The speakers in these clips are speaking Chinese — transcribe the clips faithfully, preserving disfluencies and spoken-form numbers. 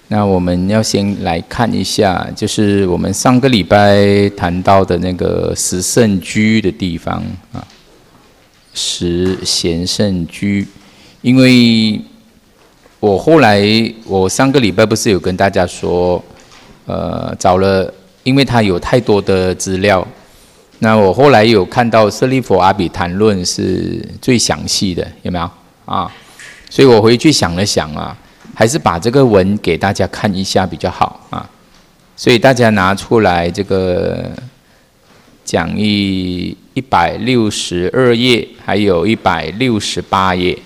那我们要先来看一下，就是我们上个礼拜谈到的那个十圣居的地方啊，十贤圣居。因为我后来我上个礼拜不是有跟大家说，呃，找了，因为它有太多的资料。那我后来有看到舍利弗阿比谈论是最详细的，有没有啊？所以我回去想了想啊，还是把这个文给大家看一下比较好啊。所以大家拿出来这个讲义一百六十二页，还有一百六十八页，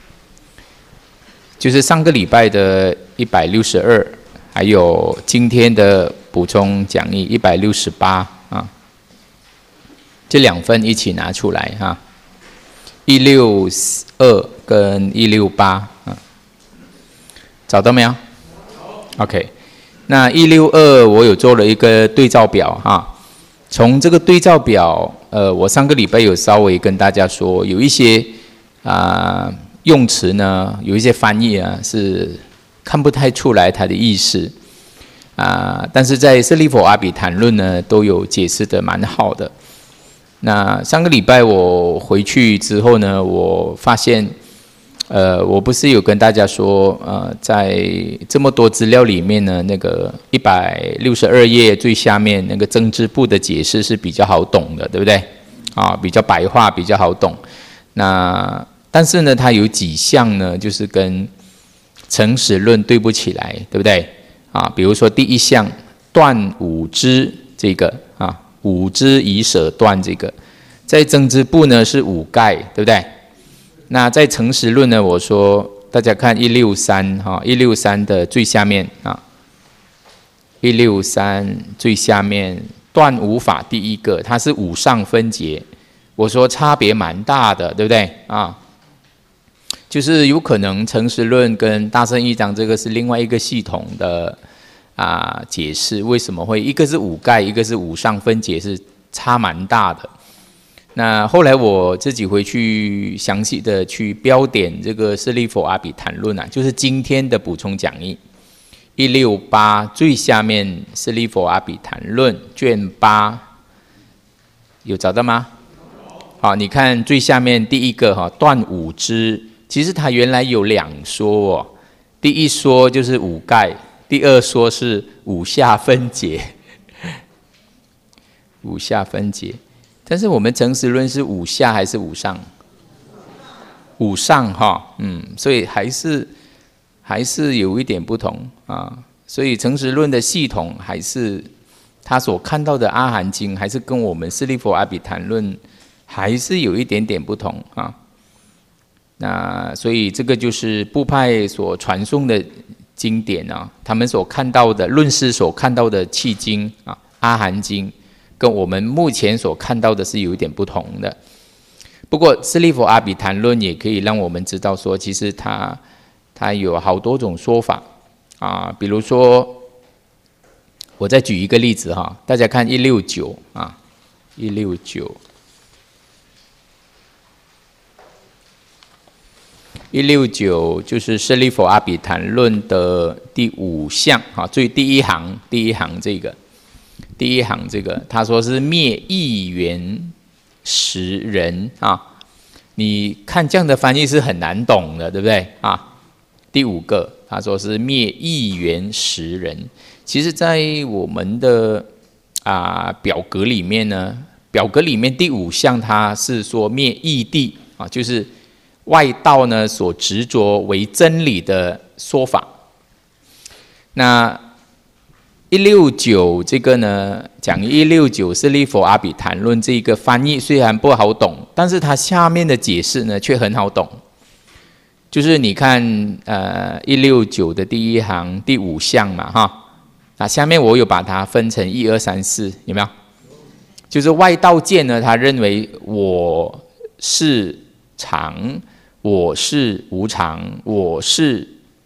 就是上个礼拜的一百六十二，还有今天的补充讲义一百六十八啊。这两份一起拿出来哈，一六二跟一六八啊，找到没有 ？OK， 那一六二我有做了一个对照表哈，从这个对照表，呃，我上个礼拜有稍微跟大家说，有一些啊、呃、用词呢，有一些翻译啊是看不太出来它的意思啊、呃，但是在舍利弗阿比谈论呢，都有解释的蛮好的。那上个礼拜我回去之后呢，我发现，呃，我不是有跟大家说，呃，在这么多资料里面呢，那个一百六十二页最下面那个增支部的解释是比较好懂的，对不对？啊，比较白话，比较好懂。那但是呢，它有几项呢，就是跟诚实论对不起来，对不对？啊，比如说第一项断五支这个啊。五支以舍断这个，在增支部呢是五盖，对不对？那在诚实论呢，我说大家看一六三哈，一六三的最下面啊，一六三最下面断五法第一个，它是五上分节，我说差别蛮大的，对不对啊？就是有可能诚实论跟大乘义章这个是另外一个系统的。啊，解释为什么会一个是五盖，一个是五上分节，是差蛮大的。那后来我自己回去详细的去标点这个舍利弗阿比谈论啊，就是今天的补充讲义一六八最下面舍利弗阿比谈论卷八，有找到吗？好，你看最下面第一个哈，断五支，其实它原来有两说哦，第一说就是五盖。第二说是五下分节，五下分节，但是我们诚实论是五下还是五上？五上哈，嗯，所以还是还是有一点不同啊。所以诚实论的系统还是他所看到的阿含经，还是跟我们舍利弗阿比谈论还是有一点点不同啊。那所以这个就是部派所传颂的。经典啊，他们所看到的论师所看到的契经啊，阿含经，跟我们目前所看到的是有一点不同的。不过舍利弗阿比谈论也可以让我们知道说，其实它它有好多种说法啊。比如说，我再举一个例子哈，大家看一六九啊，一六九。一六九就是舍利弗阿比谈论的第五项啊，最第一行第一行这个，第一行这个，他说是灭一元十人啊，你看这样的翻译是很难懂的，对不对啊？第五个他说是灭一元十人，其实在我们的啊表格里面呢，表格里面第五项它是说灭异地啊，就是外道呢所执着为真理的说法。那一六九这个呢，讲一六九舍利弗阿比谈论这个翻译虽然不好懂，但是它下面的解释呢却很好懂。就是你看，呃，一六九的第一行第五项嘛，哈，那下面我有把它分成一二三四，有没有？就是外道界呢，他认为我是常。我是无常，我是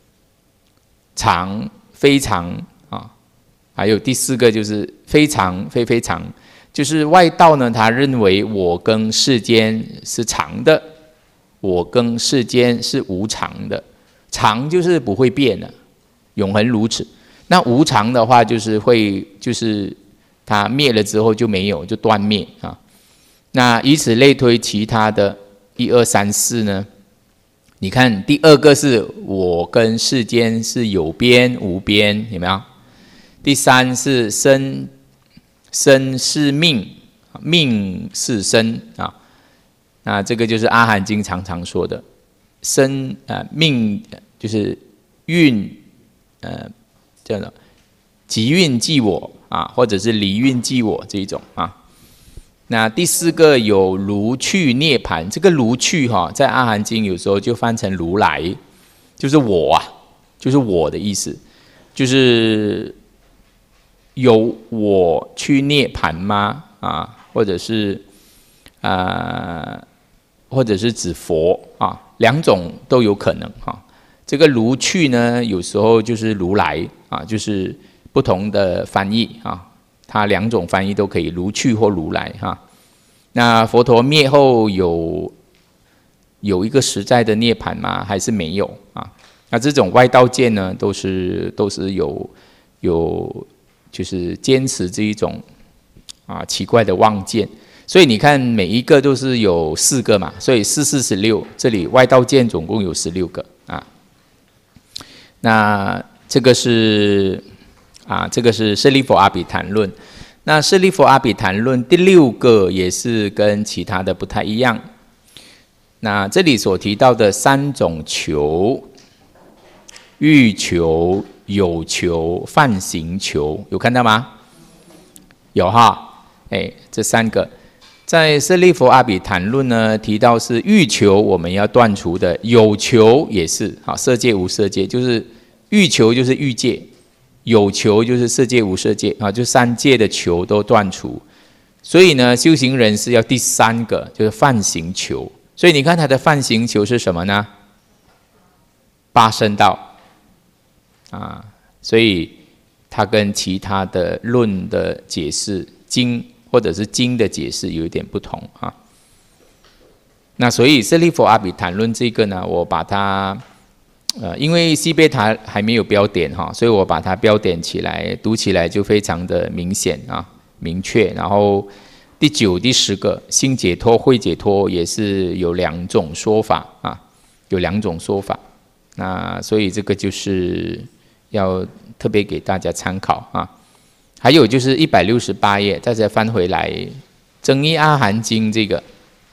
常非常啊，还有第四个就是非常非非常，就是外道呢，他认为我跟世间是常的，我跟世间是无常的，常就是不会变的永恒如此。那无常的话，就是会就是它灭了之后就没有，就断灭啊。那以此类推，其他的一二三四呢？你看第二个是我跟世间是有边无边，有没有？第三是生，生是命，命是生啊。那这个就是阿含经常常说的，生啊、呃、命就是运，呃这样的即运即我啊，或者是离运即我这一种啊。那第四个有如去涅盘，这个如去哈，在阿含经有时候就翻成如来，就是我啊，就是我的意思，就是有我去涅盘吗？啊，或者是啊、呃，或者是指佛啊，两种都有可能哈。这个如去呢，有时候就是如来啊，就是不同的翻译啊。它两种翻译都可以，如去或如来哈。那佛陀灭后有有一个实在的涅槃吗？还是没有啊？那这种外道见呢，都是都是有有就是坚持这一种啊奇怪的妄见。所以你看每一个都是有四个嘛，所以四四十六，这里外道见总共有十六个啊。那这个是。啊，这个是舍利弗阿比昙论。那舍利弗阿比昙论第六个也是跟其他的不太一样。那这里所提到的三种求，欲求、有求、梵行求，有看到吗？有哈，哎，这三个在舍利弗阿比昙论呢提到是欲求我们要断除的，有求也是好，色界无色界，就是欲求就是欲界。有求就是色界无色界啊，就三界的求都断除，所以呢，修行人是要第三个，就是梵行求。所以你看他的梵行求是什么呢？八圣道啊，所以他跟其他的论的解释、经或者是经的解释有一点不同啊。那所以舍利弗阿比昙论这个呢，我把它。呃，因为西贝塔还没有标点哈，所以我把它标点起来，读起来就非常的明显啊，明确。然后第九、第十个心解脱、慧解脱也是有两种说法啊，有两种说法。那所以这个就是要特别给大家参考啊。还有就是一百六十八页，大家翻回来，增一阿含经这个，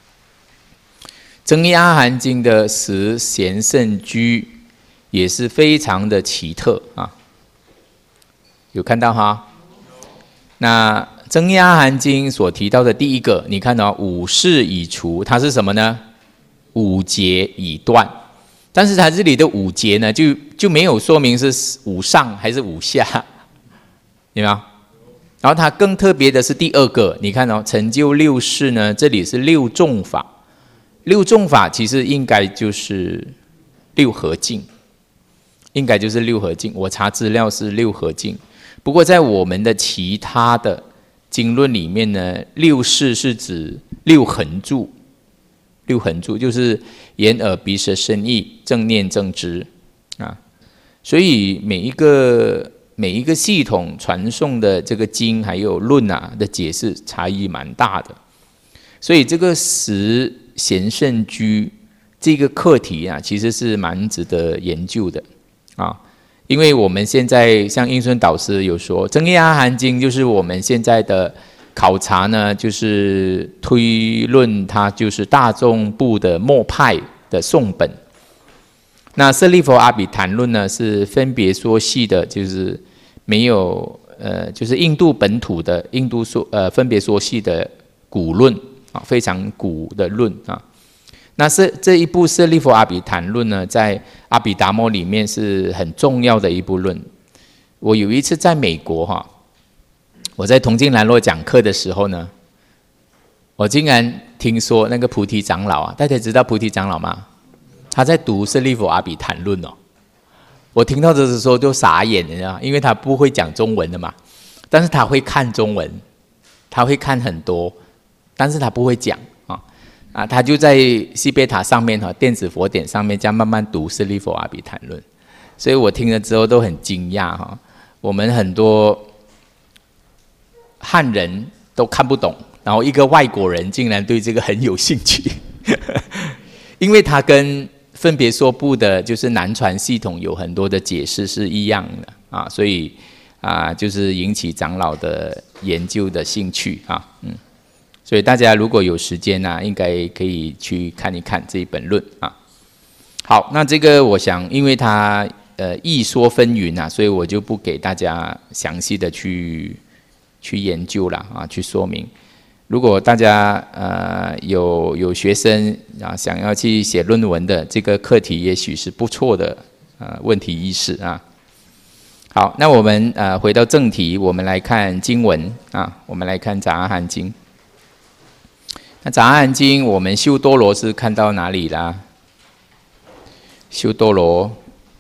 增一阿含经的十贤圣居。也是非常的奇特啊，有看到哈？那增一阿含经所提到的第一个，你看到、哦、五事已除，它是什么呢？五劫已断，但是它这里的五劫呢，就就没有说明是五上还是五下，有没有？然后它更特别的是第二个，你看哦，成就六事呢，这里是六众法，六众法其实应该就是六合境。应该就是六合境，我查资料是六合境。不过在我们的其他的经论里面呢，六事是指六恒住，六恒住就是眼耳鼻舌身意正念正知啊。所以每一个每一个系统传送的这个经还有论啊的解释差异蛮大的。所以这个十贤圣居这个课题啊，其实是蛮值得研究的。啊，因为我们现在像应顺导师有说，增一阿含经就是我们现在的考察呢，就是推论它就是大众部的末派的颂本。那舍利弗阿比昙论呢，是分别说系的，就是没有呃，就是印度本土的印度说呃分别说系的古论啊，非常古的论啊。那是这一部舍利弗阿比昙论呢，在阿毗达摩里面是很重要的一部论。我有一次在美国哈，我在铜镜兰若讲课的时候呢，我竟然听说那个菩提长老啊，大家知道菩提长老吗？他在读舍利弗阿比昙论哦。我听到这的时候就傻眼了，因为他不会讲中文的嘛，但是他会看中文，他会看很多，但是他不会讲。啊，他就在西贝塔上面哈，电子佛典上面这样慢慢读舍利弗阿比昙论， 所以我听了之后都很惊讶哈。我们很多汉人都看不懂，然后一个外国人竟然对这个很有兴趣，因为他跟分别说部的就是南传系统有很多的解释是一样的啊，所以啊就是引起长老的研究的兴趣啊，嗯，所以大家如果有时间啊，应该可以去看一看这一本论啊。好，那这个我想，因为它呃义说纷纭啊，所以我就不给大家详细的去去研究了啊，去说明。如果大家呃有有学生啊想要去写论文的，这个课题也许是不错的呃问题意识啊。好，那我们呃回到正题，我们来看经文啊，我们来看《杂阿含经》。那《杂阿含经》，我们修多罗是看到哪里啦？修多罗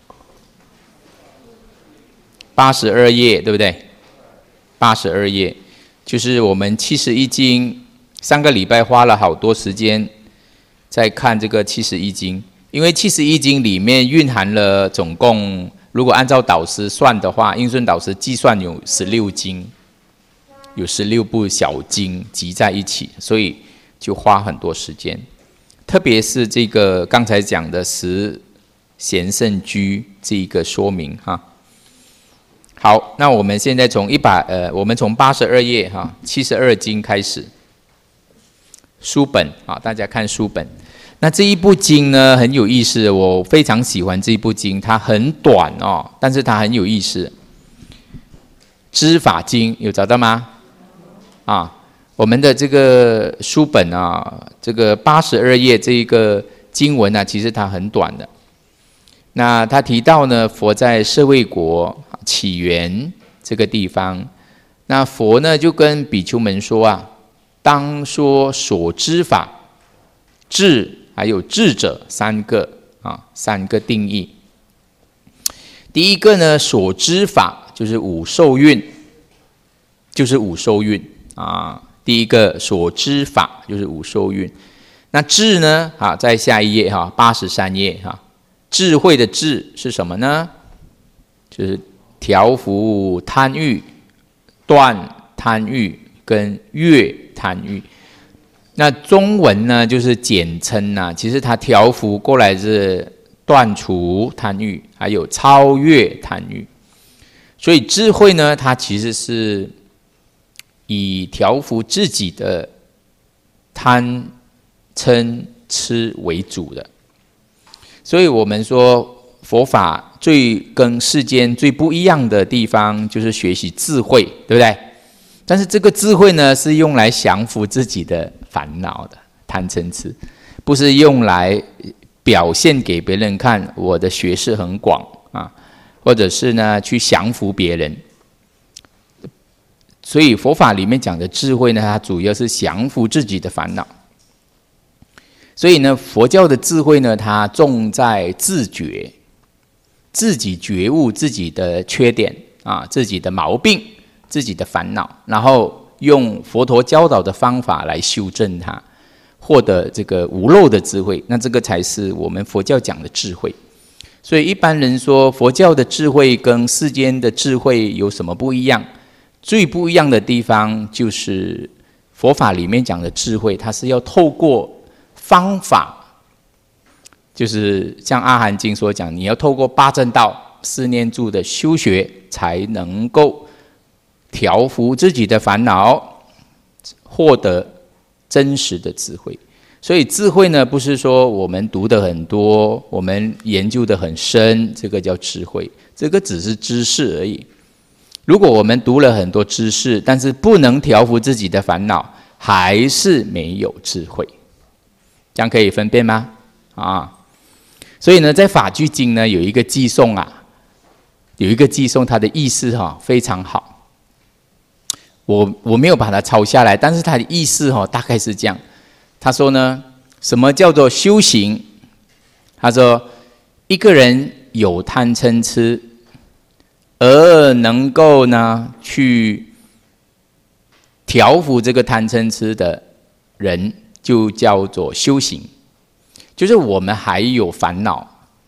八十二页，对不对？八十二页。就是我们七十一经，上个礼拜花了好多时间在看这个七十一经，因为七十一经里面蕴含了总共，如果按照导师算的话，应顺导师计算有十六经，有十六部小经集在一起，所以就花很多时间。特别是这个刚才讲的十贤圣居这一个说明哈。好，那我们现在从一百呃，我们从八十二页哈，七十二经开始。书本啊，大家看书本。那这一部经呢很有意思，我非常喜欢这一部经，它很短哦，但是它很有意思。知法经有找到吗？啊，我们的这个书本啊，这个八十二页这一个经文啊，其实它很短的。那他提到呢，佛在舍卫国起源这个地方，那佛呢就跟比丘们说啊，当说所知法、智还有智者三个啊，三个定义。第一个呢，所知法就是五受蕴，就是五受蕴啊。第一个所知法就是五受蕴。那智呢，啊，在下一页哈，八十三页哈。智慧的智是什么呢？就是调伏贪欲、断贪欲跟越贪欲。那中文呢，就是简称啊，其实它调伏过来是断除贪欲，还有超越贪欲。所以智慧呢，它其实是以调伏自己的贪、嗔、痴为主的。所以我们说佛法最跟世间最不一样的地方，就是学习智慧，对不对？但是这个智慧呢，是用来降服自己的烦恼的贪嗔痴，不是用来表现给别人看我的学识很广啊，或者是呢去降服别人。所以佛法里面讲的智慧呢，它主要是降服自己的烦恼。所以呢，佛教的智慧呢，它重在自觉，自己觉悟自己的缺点啊，自己的毛病，自己的烦恼，然后用佛陀教导的方法来修正它，获得这个无漏的智慧。那这个才是我们佛教讲的智慧。所以一般人说佛教的智慧跟世间的智慧有什么不一样？最不一样的地方就是佛法里面讲的智慧，它是要透过方法，就是像阿含经所讲，你要透过八正道、四念住的修学，才能够调伏自己的烦恼，获得真实的智慧。所以智慧呢，不是说我们读的很多，我们研究的很深，这个叫智慧，这个只是知识而已。如果我们读了很多知识，但是不能调伏自己的烦恼，还是没有智慧。这样可以分辨吗？啊，所以呢，在法句经呢有一个偈颂啊，有一个偈颂，它的意思哈、哦、非常好。我我没有把它抄下来，但是它的意思哈、哦、大概是这样。他说呢，什么叫做修行？他说，一个人有贪嗔痴，而能够呢去调伏这个贪嗔痴的人，就叫做修行。就是我们还有烦恼，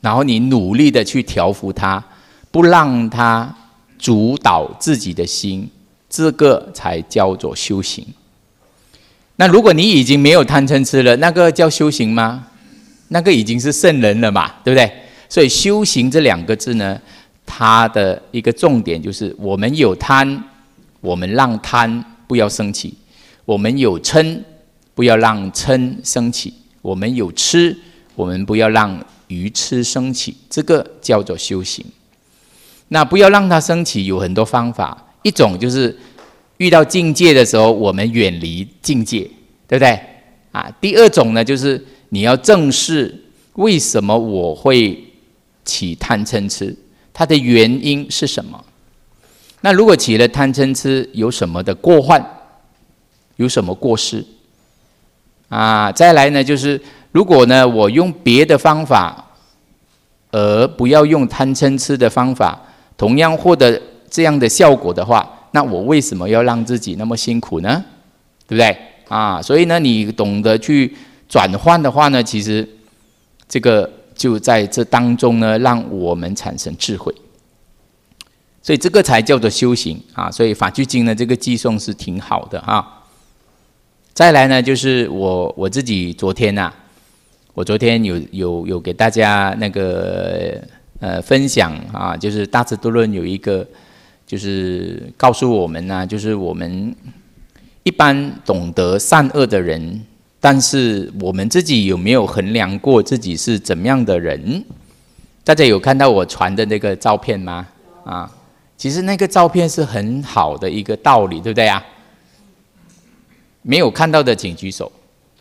然后你努力的去调伏它，不让它主导自己的心，这个才叫做修行。那如果你已经没有贪嗔痴了，那个叫修行吗？那个已经是圣人了嘛，对不对？所以修行这两个字呢，它的一个重点就是我们有贪，我们让贪不要升起；我们有嗔，不要让嗔升起；我们有痴，我们不要让愚痴升起。这个叫做修行。那不要让它升起有很多方法，一种就是遇到境界的时候，我们远离境界，对不对？啊，第二种呢，就是你要正视为什么我会起贪嗔痴，它的原因是什么？那如果起了贪嗔痴，有什么的过患？有什么过失？啊，再来呢，就是如果呢，我用别的方法，而不要用贪嗔痴的方法，同样获得这样的效果的话，那我为什么要让自己那么辛苦呢？对不对？啊，所以呢，你懂得去转换的话呢，其实这个就在这当中呢，让我们产生智慧。所以这个才叫做修行啊！所以法句经呢，这个寄诵是挺好的啊。再来呢，就是我我自己昨天呐、啊，我昨天有有有给大家那个呃分享啊，就是大智度论有一个就是告诉我们呢、啊，就是我们一般懂得善恶的人，但是我们自己有没有衡量过自己是怎么样的人？大家有看到我传的那个照片吗？啊，其实那个照片是很好的一个道理，对不对啊？没有看到的请举手。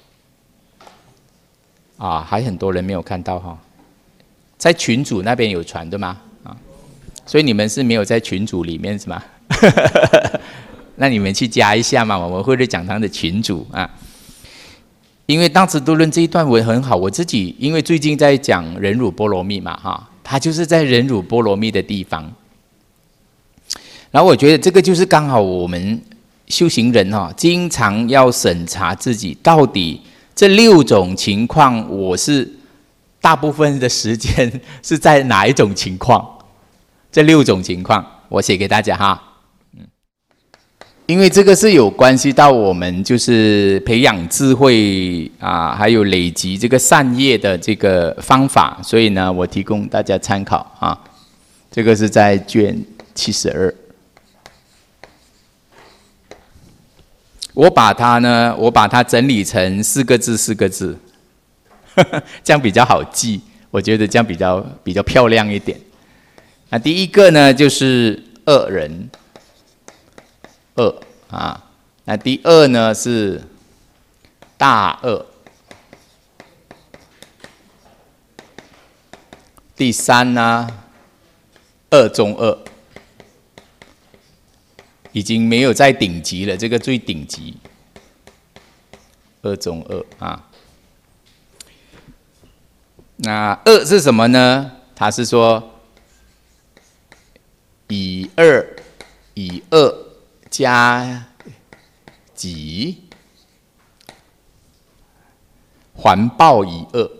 啊，还很多人没有看到哈，在群组那边有传对吗？啊，所以你们是没有在群组里面是吗？那你们去加一下嘛，我们慧律讲堂的群组啊。因为大智度论这一段文很好，我自己因为最近在讲忍辱波罗蜜嘛，哈，它就是在忍辱波罗蜜的地方。然后我觉得这个就是刚好我们修行人哈，经常要审查自己到底这六种情况，我是大部分的时间是在哪一种情况？这六种情况，我写给大家哈。嗯，因为这个是有关系到我们就是培养智慧啊，还有累积这个善业的这个方法，所以呢，我提供大家参考啊。这个是在卷七十二。我把它呢，我把它整理成四个字，四个字，呵呵，这样比较好记。我觉得这样比较比较漂亮一点。那第一个呢，就是恶人，恶啊。那第二呢是大恶，第三呢恶中恶。已经没有在顶级了，这个最顶级，恶中恶啊。那恶是什么呢？它是说以恶以恶加己，还报以恶。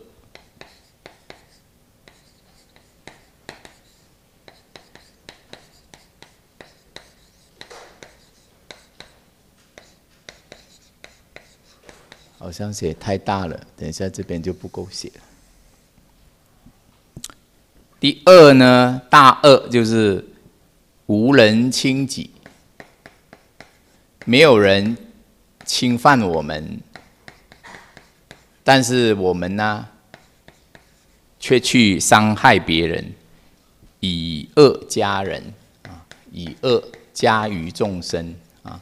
好像写太大了，等一下这边就不够写了。第二呢，大恶就是无人侵己，没有人侵犯我们，但是我们呢，却去伤害别人，以恶加人啊，以恶加于众生。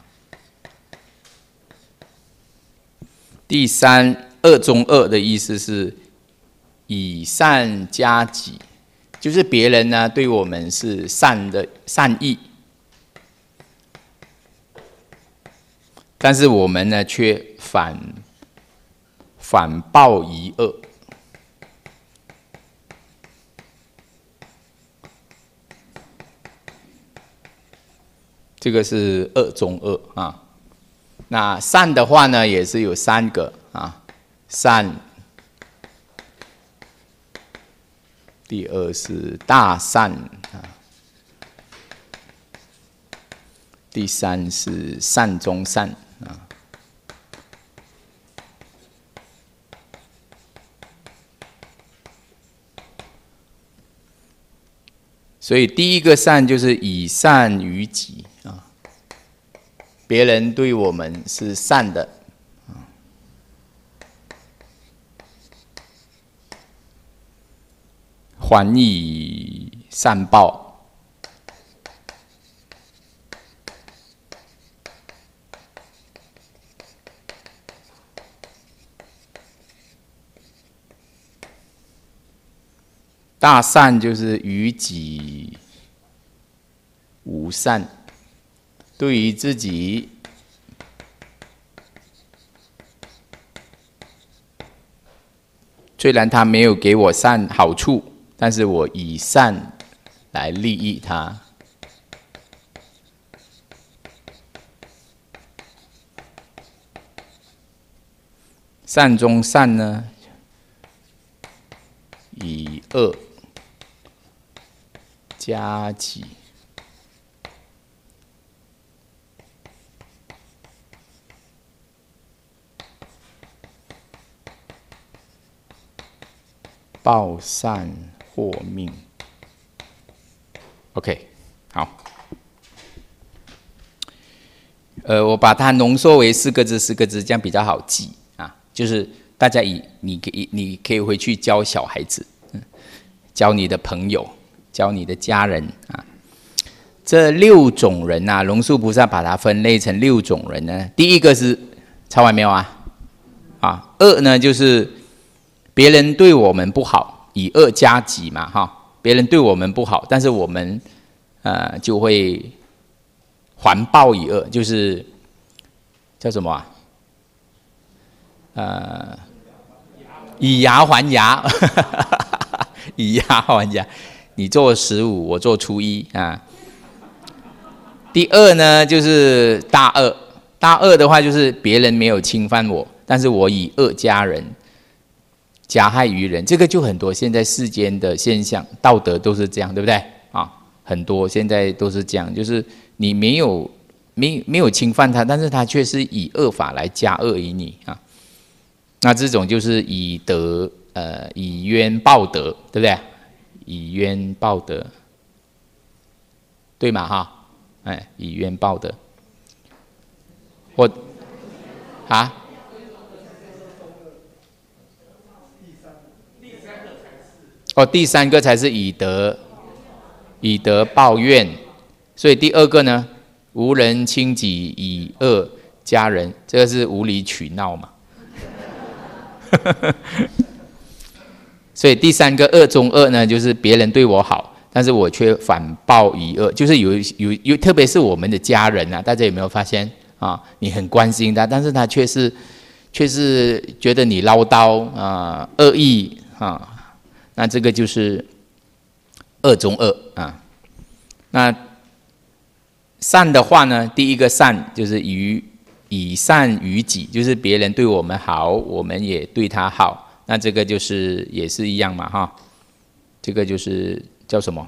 第三，恶中恶的意思是以善加己，就是别人呢对我们是善的善意，但是我们呢却反反报以恶。这个是恶中恶啊。那善的话呢，也是有三个啊，善、 第二是大善啊，第三是善中善啊。所以第一个善就是以善于己啊，别人对我们是善的啊，还以善报。大善就是于己无善，对于自己虽然他没有给我善好处，但是我以善来利益他。善中善呢，以恶加己，报善获命。OK， 好，呃，我把它浓缩为四个字，四个字，这样比较好记啊。就是大家以你可以你可以回去教小孩子，嗯，教你的朋友，教你的家人啊。这六种人啊，龙树菩萨把它分类成六种人呢。第一个是抄完没有啊？啊，恶呢就是别人对我们不好，以恶加己嘛，哈。别人对我们不好，但是我们呃就会还报以恶，就是叫什么啊？呃，以牙还牙，以牙还牙。你做十五，我做初一啊。第二呢，就是大恶。大恶的话，就是别人没有侵犯我，但是我以恶加人，加害于人。这个就很多现在世间的现象，道德都是这样，对不对啊？很多现在都是这样，就是你没有没没有侵犯他，但是他却是以恶法来加恶于你啊。那这种就是以德呃以冤报德，对不对？以冤报德，对嘛哈？哎，以冤报德，或啊？哦，第三个才是以德以德报怨，所以第二个呢，无人轻己以恶加人，这个是无理取闹嘛。所以第三个恶中恶呢，就是别人对我好，但是我却反报以恶，就是有有有，特别是我们的家人啊，大家有没有发现啊？你很关心他，但是他却是却是觉得你唠叨啊、恶意啊，那这个就是恶中恶啊。那善的话呢，第一个善就是于以善于己，就是别人对我们好，我们也对他好。那这个就是也是一样嘛，哈，这个就是叫什么？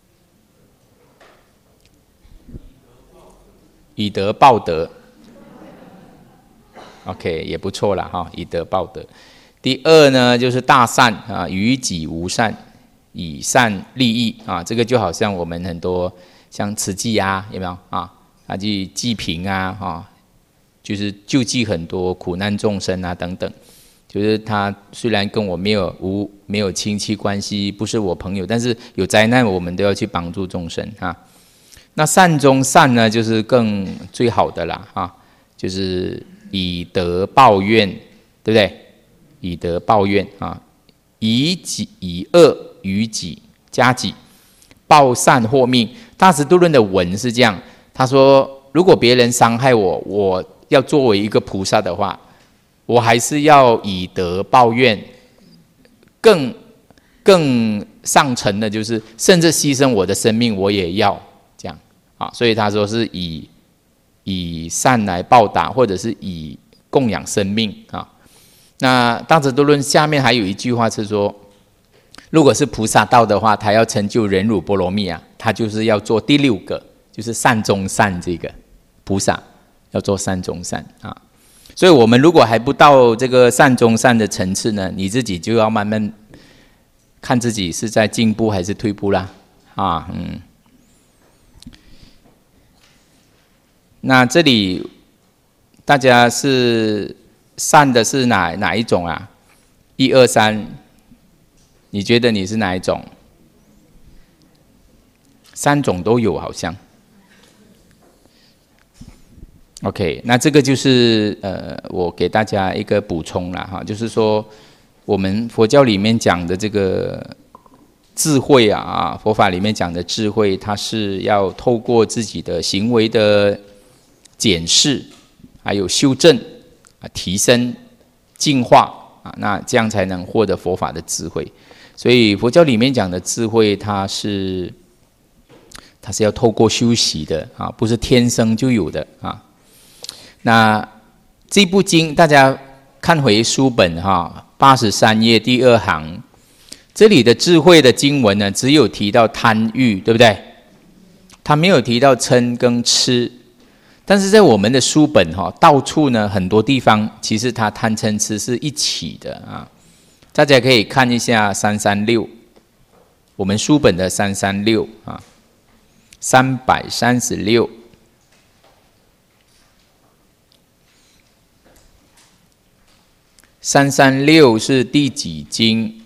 以德报德。OK， 也不错啦，哈，以德报德。第二呢，就是大善啊，于己无善，以善利益啊，这个就好像我们很多像慈济啊，有没有啊？他去济贫啊，哈，就是救济很多苦难众生啊，等等。就是他虽然跟我没有无没有亲戚关系，不是我朋友，但是有灾难我们都要去帮助众生啊。那善中善呢，就是更最好的啦啊，就是以德报怨，对不对？以德报怨啊，以己以恶于己加己，报善获命。大慈度论的文是这样，他说如果别人伤害我，我要作为一个菩萨的话，我还是要以德报怨，更更上层的就是，甚至牺牲我的生命，我也要这样啊。所以他说是以以善来报答，或者是以供养生命啊。那大慈度论下面还有一句话是说， 如果是菩萨道的话，他要成就忍辱波罗蜜啊，他就是要做第六个，就是善中善这个菩萨要做善中善啊。所以我们如果还不到这个善中善的层次呢，你自己就要慢慢看自己是在进步还是退步啦啊，嗯。那这里大家是善的是哪哪一种啊？一二三，你觉得你是哪一种？三种都有好像。OK， 那这个就是呃，我给大家一个补充啦哈，就是说我们佛教里面讲的这个智慧啊啊，佛法里面讲的智慧，它是要透过自己的行为的检视，还有修正啊，提升、进化啊，那这样才能获得佛法的智慧。所以佛教里面讲的智慧，它是它是要透过修习的啊，不是天生就有的啊。那这部经大家看回书本哈，八十三页第二行，这里的智慧的经文呢，只有提到贪欲，对不对？他没有提到嗔跟痴。但是在我们的书本哈，到处呢很多地方，其实它贪嗔痴是一起的啊。大家可以看一下三三六，我们书本的三三六啊，三百三十六。三三六是第几经？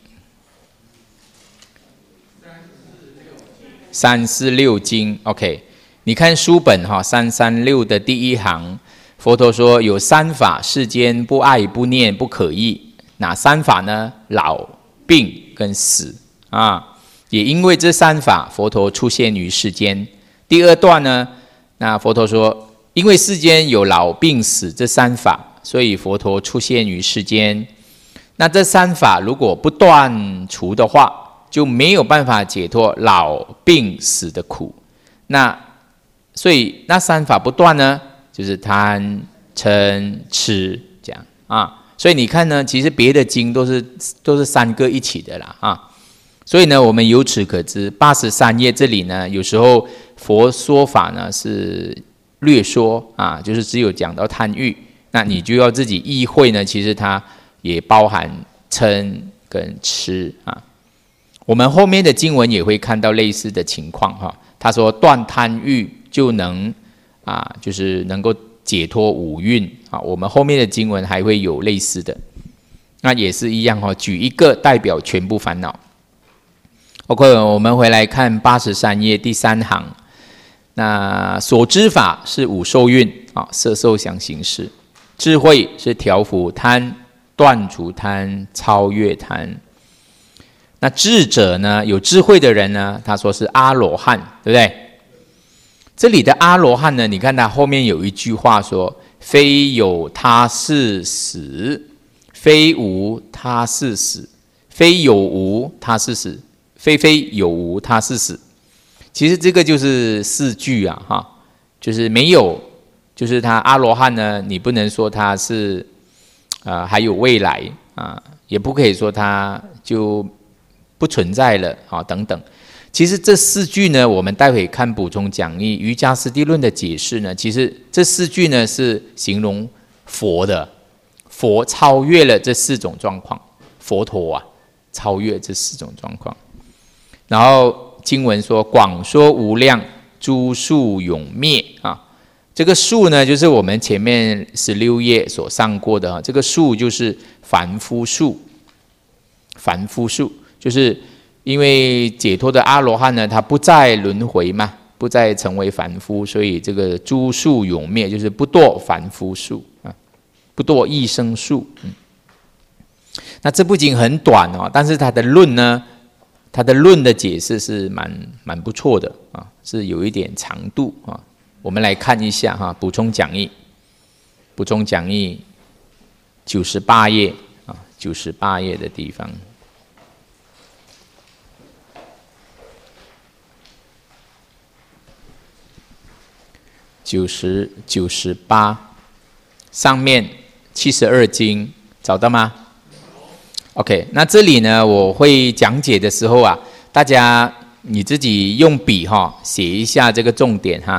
三四六经 ，OK。你看书本哈，三三六的第一行，佛陀说有三法，世间不爱、不念、不可议。哪三法呢？老、病跟死啊。也因为这三法，佛陀出现于世间。第二段呢，那佛陀说，因为世间有老、病、死这三法，所以佛陀出现于世间。那这三法如果不断除的话，就没有办法解脱老、病、死的苦。那所以那三法不断呢，就是贪、嗔、痴这样啊。所以你看呢，其实别的经都是都是三个一起的啦啊。所以呢，我们由此可知，八十三页这里呢，有时候佛说法呢是略说啊，就是只有讲到贪欲，那你就要自己意会呢，其实它也包含嗔跟痴啊。我们后面的经文也会看到类似的情况哈。他说断贪欲就能啊，就是能够解脱五蕴啊。我们后面的经文还会有类似的，那也是一样哈。举一个代表全部烦恼。OK， 我们回来看八十三页第三行。那所知法是五受蕴啊，色受想行识。智慧是调伏贪、断除贪、超越贪。那智者呢？有智慧的人呢？他说是阿罗汉，对不对？这里的阿罗汉呢，你看他后面有一句话说：非有他是死，非无他是死，非有无他是死，非非有无他是死。其实这个就是四句啊，哈，就是没有，就是他阿罗汉呢，你不能说他是，呃，还有未来啊，也不可以说他就不存在了啊，等等。其实这四句呢，我们待会看补充讲义《瑜伽师地论》的解释呢，其实这四句呢是形容佛的，佛超越了这四种状况，佛陀啊超越这四种状况。然后经文说广说无量诸数永灭啊，这个数呢就是我们前面十六页所上过的啊，这个数就是凡夫数，凡夫数就是因为解脱的阿罗汉呢，他不再轮回嘛，不再成为凡夫，所以这个诸数永灭就是不堕凡夫数啊，不堕一生数。嗯，那这部经很短哦，但是它的论呢，它的论的解释是蛮蛮不错的啊，是有一点长度啊。我们来看一下哈，补充讲义，补充讲义九十八页啊，九十八页的地方。九十九十八，上面七十二经找到吗？ OK， 那这里呢，我会讲解的时候啊，大家你自己用笔哈、哦、写一下这个重点哈。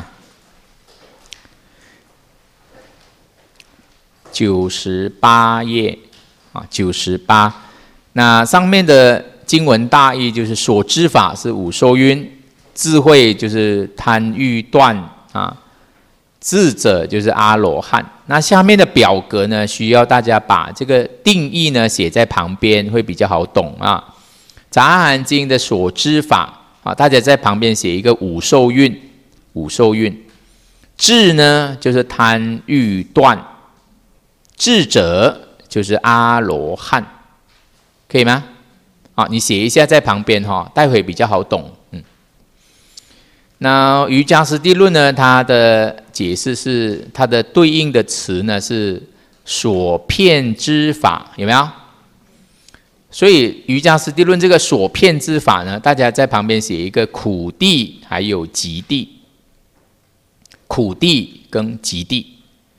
九十八页啊，九十八。那上面的经文大意就是所知法是五受蕴，智慧就是贪欲断啊，智者就是阿罗汉。那下面的表格呢，需要大家把这个定义呢写在旁边，会比较好懂啊。杂含经的所知法啊，大家在旁边写一个五受蕴，五受蕴。智呢就是贪欲断。智者就是阿罗汉，可以吗？好，你写一下在旁边哈，待会比较好懂。嗯，那瑜伽师地论呢，它的解释是它的对应的词呢是所骗之法，有没有？所以瑜伽师地论这个所骗之法呢，大家在旁边写一个苦地，还有极地，苦地跟极地。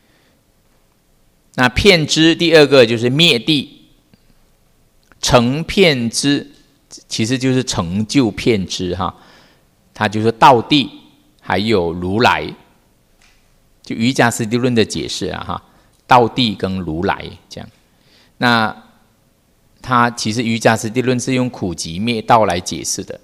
那骗之第二个就是灭地，成骗之其实就是成就骗之哈，它就是道地，还有如来，就瑜伽师地论的解释啊哈，道地跟如来这样。那它其实瑜伽师地论是用苦集灭道来解释的。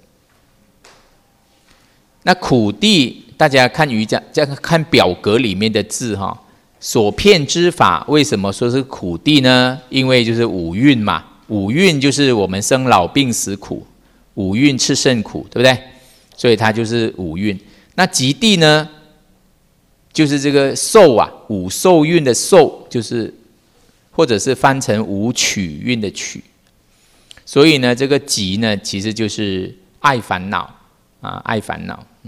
那苦地大家看瑜伽，这样看表格里面的字哈。所骗之法为什么说是苦地呢？因为就是五蕴嘛，五蕴就是我们生老病死苦，五蕴炽盛苦，对不对？所以它就是五蕴。那极地呢，就是这个受啊，五受蕴的受，就是或者是翻成五取蕴的取。所以呢，这个极呢，其实就是爱烦恼啊，爱烦恼，嗯。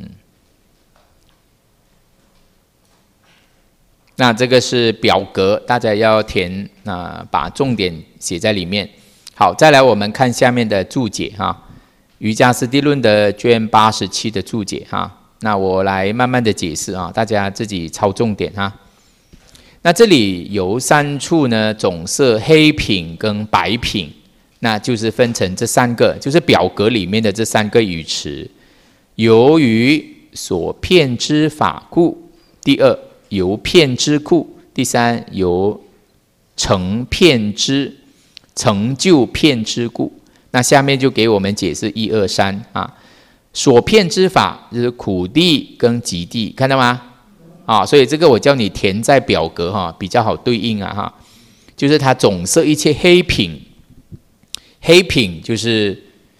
那这个是表格，大家要填啊、呃，把重点写在里面。好，再来我们看下面的注解哈，瑜伽师地论的卷八十七的注解哈。那我来慢慢的解释啊，大家自己抄重点哈。那这里有三处呢，总色黑品跟白品，那就是分成这三个，就是表格里面的这三个语词。由于所骗之法故，第二。由骗之故，第三由成骗之成就骗之故。那下面就给我们解释一二三啊。所骗之法就是苦地跟极地，看到吗？啊，所以这个我叫你填在表格哈、啊，比较好对应啊哈。就是它总摄一切黑品，黑品就是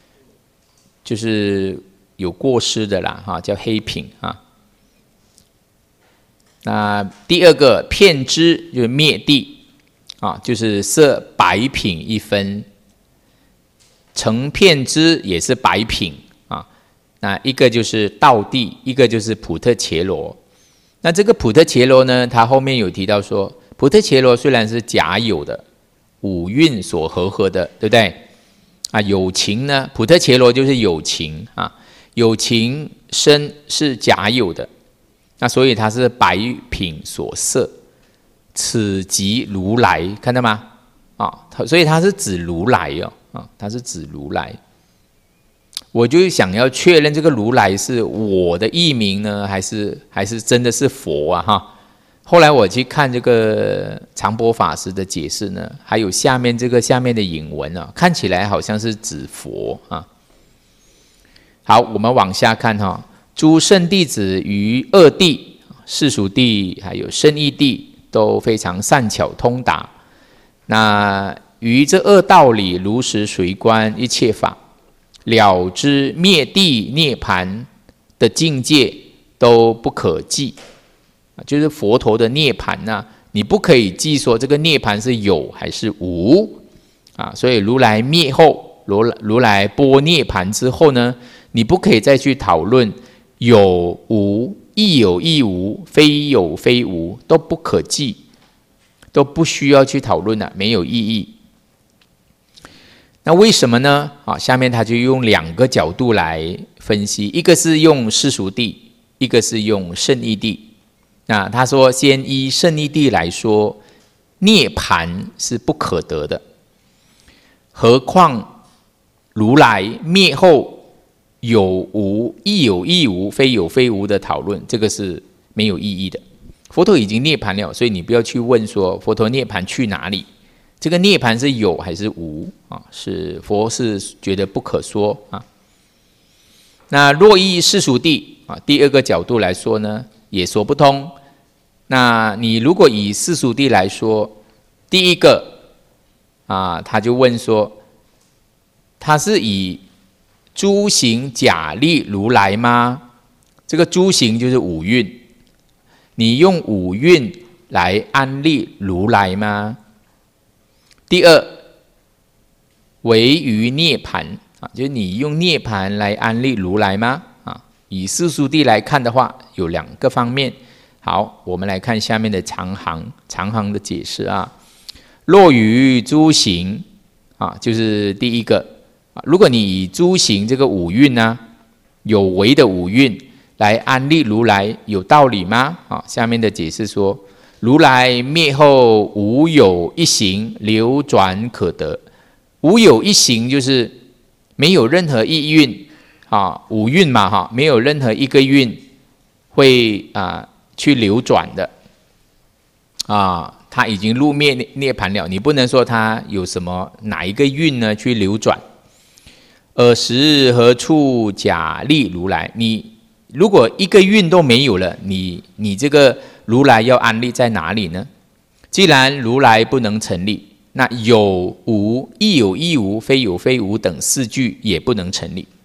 就是有过失的啦哈，叫黑品啊。那第二个骗之就是灭地啊，就是设白品一分，成骗之也是白品啊。那一个就是道地，一个就是普特伽罗。那这个普特伽罗呢，它后面有提到说，普特伽罗虽然是假有的，五蕴所合合的，对不对？啊，有情呢，普特伽罗就是有情啊，有情身是假有的。那所以它是白品所摄，此即如来，看到吗？啊，所以它是指如来哦，啊，它是指如来。我就想要确认这个如来是我的译名呢，还是还是真的是佛啊？哈。后来我去看这个常波法师的解释呢，还有下面这个下面的引文啊，看起来好像是指佛啊。好，我们往下看哈。诸圣弟子于二地，世俗地还有圣义地，都非常善巧通达。那于这二道理如实随观一切法，了知灭地涅盘的境界都不可计，就是佛陀的涅盘呐、啊，你不可以计说这个涅盘是有还是无啊。所以如来灭后，如如来波涅盘之后呢，你不可以再去讨论。有无，亦有亦无，非有非无，都不可计，都不需要去讨论了，没有意义。那为什么呢？啊，下面他就用两个角度来分析，一个是用世俗地，一个是用圣义地。那他说，先依圣义地来说，涅盘是不可得的。 何况如来灭后有无亦有亦无，非有非无的讨论，这个是没有意义的。佛陀已经涅槃了，所以你不要去问说佛陀涅槃去哪里，这个涅槃是有还是无啊？是佛是觉得不可说啊。那若依世俗谛啊，第二个角度来说呢，也说不通。那你如果以世俗谛来说，第一个啊，他就问说，他是以诸行假立如来吗？这个诸行就是五蕴，你用五蕴来安立如来吗？第二，唯于涅槃啊，就是你用涅槃来安立如来吗？啊，以世俗谛来看的话，有两个方面。好，我们来看下面的长行，长行的解释啊。若于诸行啊，就是第一个，如果你以诸行这个五蕴呢，有为的五蕴来安立如来，有道理吗？啊，下面的解释说，如来灭后无有一行流转可得。无有一行就是没有任何一蕴啊，五蕴嘛哈，没有任何一个蕴会啊去流转的啊。他已经入灭涅槃了，你不能说他有什么哪一个蕴呢去流转。尔时何处假立如来？你如果一个蕴都没有了，你你这个如来要安立在哪里呢？既然如来不能成立，那有无亦有亦无，非有非无等四句也不能成立。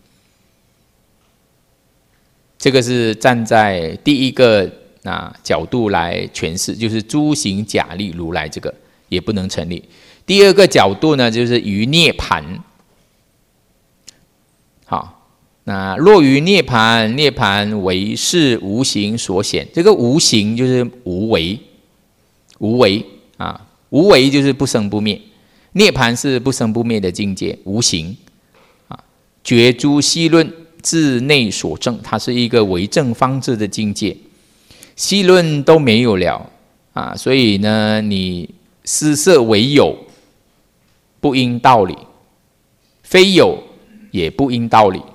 这个是站在第一个啊角度来诠释，就是诸行假立如来，这个也不能成立。第二个角度呢，就是于涅槃。好，那若于涅槃，涅槃为是无形所显。这个无形就是无为，无为啊，无为就是不生不灭。涅槃是不生不灭的境界，无形啊。觉诸细论自内所证，它是一个为正方智的境界。细论都没有了啊，所以呢，你施设为有，不应道理；非有，也不应道理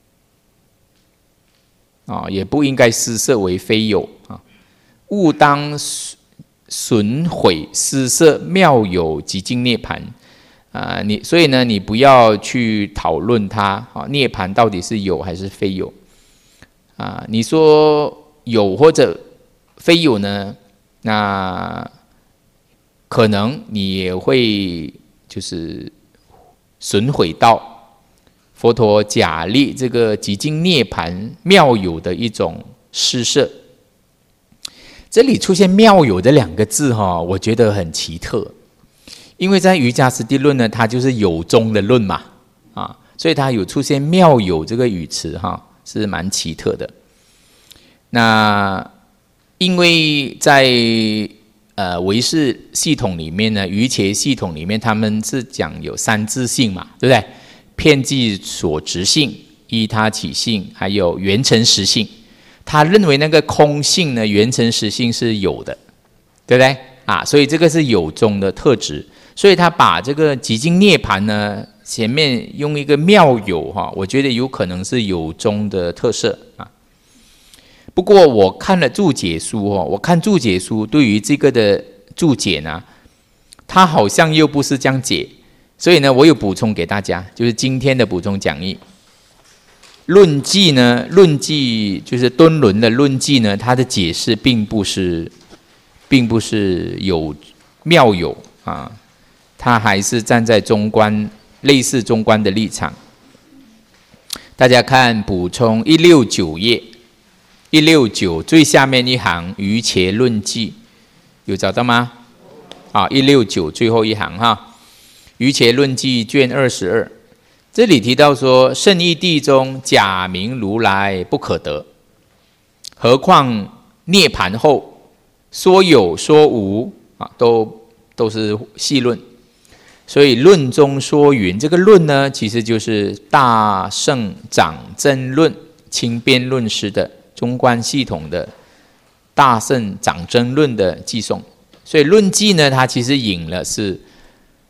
啊，也不应该施设为非有啊。勿当损毁施设妙有极尽涅槃啊，你所以呢，你不要去讨论它啊，涅槃到底是有还是非有啊？你说有或者非有呢？那可能你也会就是损毁到佛陀假立这个极尽涅槃妙有的一种施设。这里出现妙有这两个字哈，我觉得很奇特，因为在瑜伽师地论呢，它就是有中的论嘛啊，所以它有出现妙有这个语词哈，是蛮奇特的。那因为在呃唯识系统里面呢，瑜伽系统里面，他们是讲有三自性嘛，对不对？遍计所执性、依他起性，还有缘成实性。他认为那个空性呢，缘成实性是有的，对不对啊？所以这个是有中的特质。所以他把这个极尽涅槃呢，前面用一个妙有哈，我觉得有可能是有中的特色啊。不过我看了注解书哦，我看注解书对于这个的注解呢，它好像又不是这样解，所以呢，我有补充给大家，就是今天的补充讲义。论记呢，论记就是敦伦的论记呢，它的解释并不是，并不是有妙有啊，它还是站在中观类似中观的立场。大家看补充一六九页。一六九最下面一行瑜伽论记有找到吗？啊，一六九最后一行哈，瑜伽论记卷二十二，这里提到说，圣义谛中假名如来不可得，何况涅槃后说有说无啊，都都是细论。所以论中说云，这个论呢，其实就是大圣长真论轻辩论师的中观系统的大圣长真论的记诵。所以论记呢，它其实引了是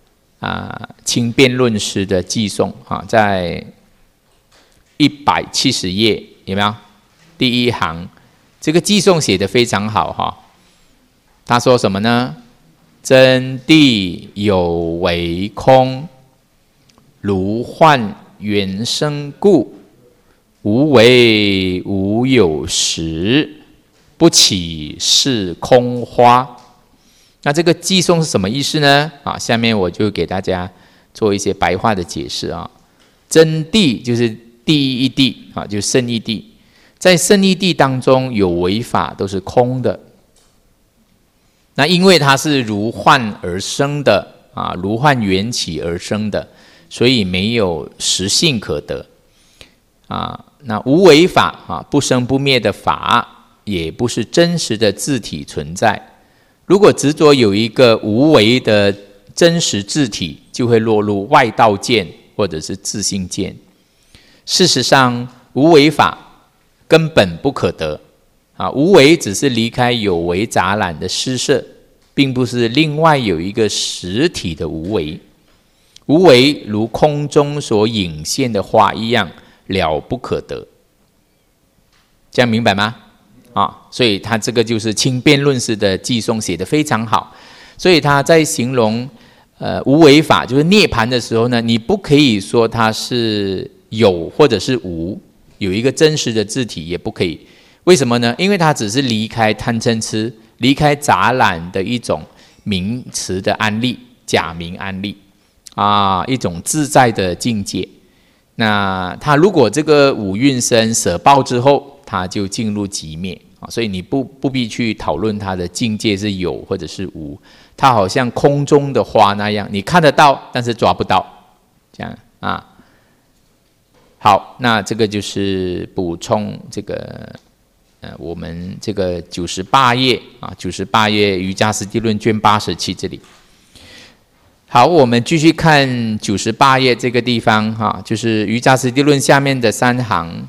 啊轻辩论师的寄送啊，在一百七十页有没有？第一行，这个寄送写得非常好哈。他说什么呢？真谛有为空，如幻缘生故，无为无有实，不起是空花。那这个寄送是什么意思呢？啊，下面我就给大家做一些白话的解释啊。真谛就是第一义谛啊，就是圣义谛。在圣义谛当中，有为法都是空的。那因为它是如幻而生的啊，如幻缘起而生的，所以没有实性可得啊。那无为法啊，不生不灭的法，也不是真实的自体存在。如果执着有一个无为的真实自体，就会落入外道见或者是自性见。事实上，无为法根本不可得啊！无为只是离开有为杂染的施设，并不是另外有一个实体的无为。无为如空中所隐现的花一样，了不可得。这样明白吗？啊，所以他这个就是轻辩论师的寄送写得非常好。所以他在形容呃无为法，就是涅槃的时候呢，你不可以说它是有或者是无，有一个真实的自体也不可以。为什么呢？因为它只是离开贪嗔痴，离开杂染的一种名词的安立，假名安立啊，一种自在的境界。那他如果这个五蕴生舍报之后，他就进入寂灭啊，所以你不不必去讨论他的境界是有或者是无，他好像空中的花那样，你看得到，但是抓不到，这样啊。好，那这个就是补充这个呃，我们这个九十八页啊，九十八页瑜伽师地论卷八十七这里。好，我们继续看九十八页这个地方哈、啊，就是瑜伽师地论下面的三行。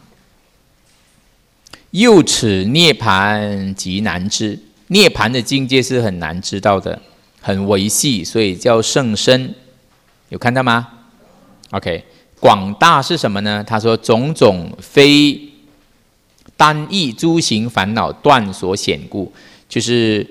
又此涅槃极难知，涅槃的境界是很难知道的，很微细，所以叫甚深。有看到吗 ？OK， 广大是什么呢？他说种种非单一诸行烦恼断所显故，就是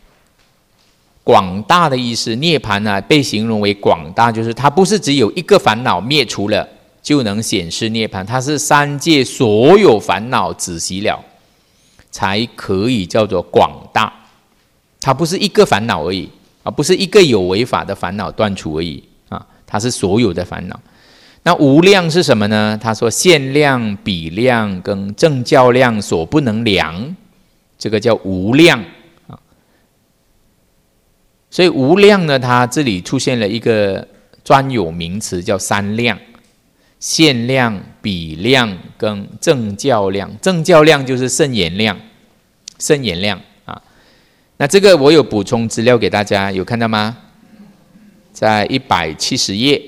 广大的意思。涅槃呢、啊、被形容为广大，就是它不是只有一个烦恼灭除了就能显示涅槃，它是三界所有烦恼止息了，才可以叫做广大。它不是一个烦恼而已啊，不是一个有为法的烦恼断除而已啊，它是所有的烦恼。那无量是什么呢？他说限量、比量跟正教量所不能量，这个叫无量啊。所以无量呢，它这里出现了一个专有名词，叫三量。限量、比量跟正教量，正教量就是圣言量，圣言量啊。那这个我有补充资料给大家，有看到吗？在一百七十页，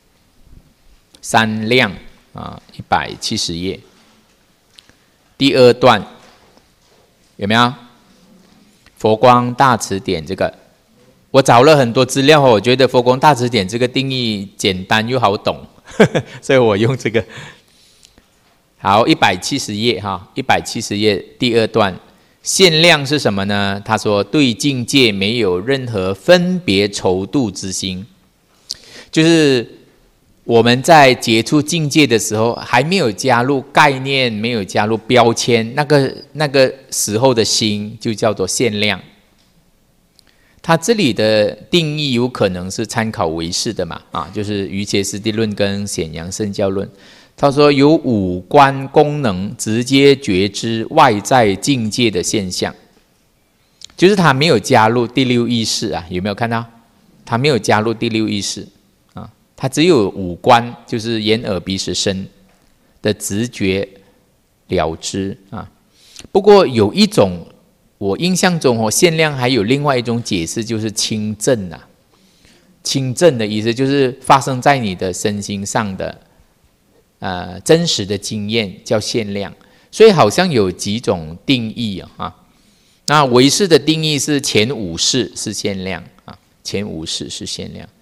三量啊，一百七十页，第二段有没有？佛光大辞典这个，我找了很多资料，我觉得佛光大辞典这个定义简单又好懂。所以我用这个。好，一百七十页哈，一百七十页第二段，限量是什么呢？他说对境界没有任何分别筹度之心，就是我们在接触境界的时候，还没有加入概念，没有加入标签，那个那个时候的心就叫做限量。它这里的定义有可能是参考唯识的嘛？啊，就是瑜伽师地论跟显扬圣教论。他说有五官功能直接觉知外在境界的现象，就是他没有加入第六意识啊，有没有看到？他没有加入第六意识啊，他只有五官，就是眼耳鼻舌身的直觉了知啊。不过有一种。我印象中哦，限量还有另外一种解释，就是清正啊。清正的意思就是发生在你的身心上的，呃，真实的经验叫限量。所以好像有几种定义啊。那唯识的定义是前五识是限量啊，前五识是限量。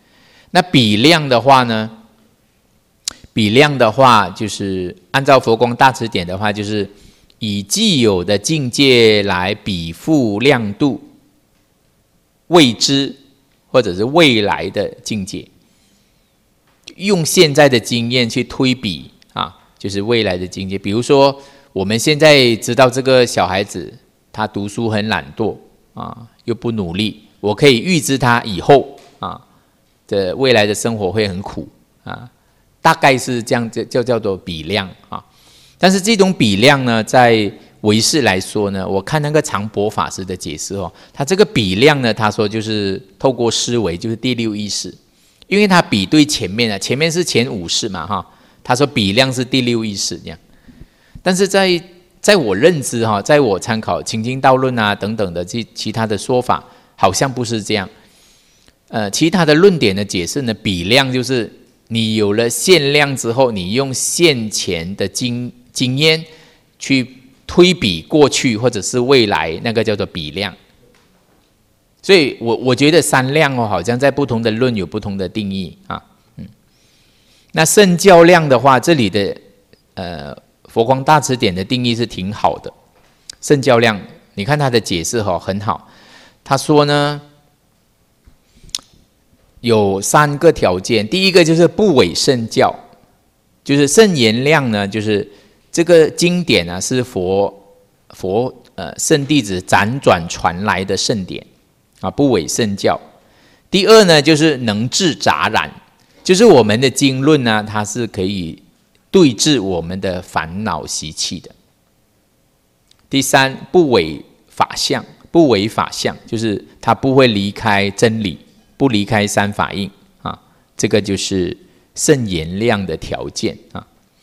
那比量的话呢？比量的话，就是按照佛光大辞典的话，就是以既有的境界来比附量度未知或者是未来的境界，用现在的经验去推比啊，就是未来的境界。比如说，我们现在知道这个小孩子他读书很懒惰啊，又不努力，我可以预知他以后啊的未来的生活会很苦啊。大概是这样，叫叫做比量啊。但是这种比量呢，在唯识来说呢，我看那个常伯法师的解释哦，他这个比量呢，他说就是透过思维，就是第六意识，因为他比对前面啊，前面是前五识嘛哈，他说比量是第六意识这样。但是在在我认知哈，在我参考《清净道论》啊等等的其其他的说法，好像不是这样。呃，其他的论点的解释呢，比量就是你有了限量之后，你用现前的经经验去推比过去或者是未来，那个叫做比量。所以我我觉得三量哦，好像在不同的论有不同的定义啊。嗯，那圣教量的话，这里的呃佛光大辞典的定义是挺好的。圣教量，你看他的解释哈、哦、很好，他说呢，有三个条件，第一个就是不违圣教，就是圣言量呢，就是这个经典啊是佛佛呃圣弟子辗转传来的圣典啊，不违圣教。第二呢，就是能治杂染，就是我们的经论呢，它是可以对治我们的烦恼习气的。第三，不违法相，不违法相，就是它不会离开真理。不离开三法印啊，这个就是圣言量的条件啊。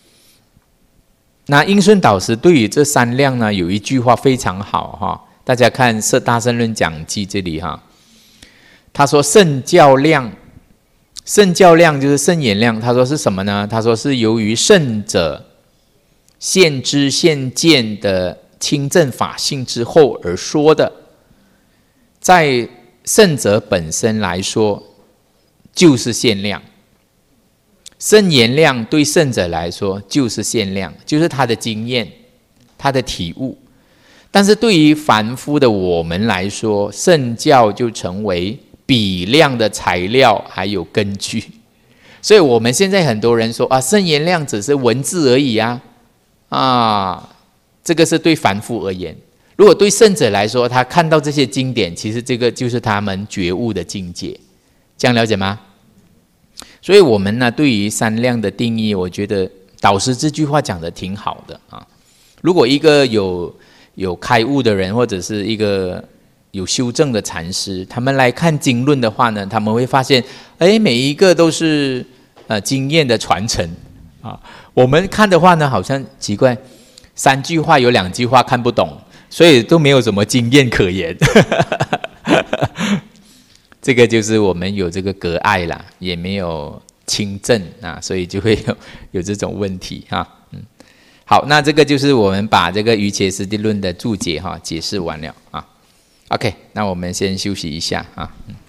那英顺导师对于这三量呢，有一句话非常好哈，大家看《摄大乘论讲记》这里哈，他说圣教量，圣教量就是圣言量，他说是什么呢？他说是由于圣者现知现见的清正法性之后而说的，在圣者本身来说就是限量，圣言量对圣者来说就是限量，就是他的经验，他的体悟。但是对于凡夫的我们来说，圣教就成为比量的材料还有根据。所以我们现在很多人说啊，圣言量只是文字而已啊，啊，这个是对凡夫而言。如果对圣者来说，他看到这些经典，其实这个就是他们觉悟的境界，这样了解吗？所以我们呢，对于三量的定义，我觉得导师这句话讲的挺好的啊。如果一个有有开悟的人，或者是一个有修正的禅师，他们来看经论的话呢，他们会发现，哎，每一个都是呃经验的传承啊。我们看的话呢，好像奇怪，三句话有两句话看不懂。所以都没有什么经验可言这个就是我们有这个隔碍啦，也没有亲证啊，所以就会有有这种问题哈、啊。嗯，好，那这个就是我们把这个瑜伽师地论的注解哈、啊、解释完了啊。OK， 那我们先休息一下啊。嗯